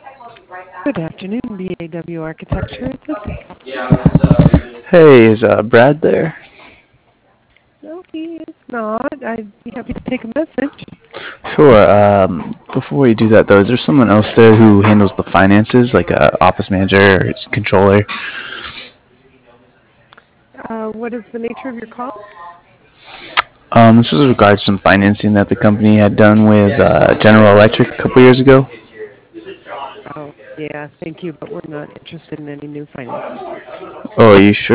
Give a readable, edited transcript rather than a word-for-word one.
Good afternoon, BAW Architecture. This is Hey, is Brad there? no, he is not. I'd be happy to take a message. Sure. Before you do that, though, is there someone else there who handles the finances, like a office manager or controller? What is the nature of your call? This was regards to some financing that the company had done with General Electric a couple years ago. Oh, yeah, thank you, but we're not interested in any new financing. Oh, are you sure?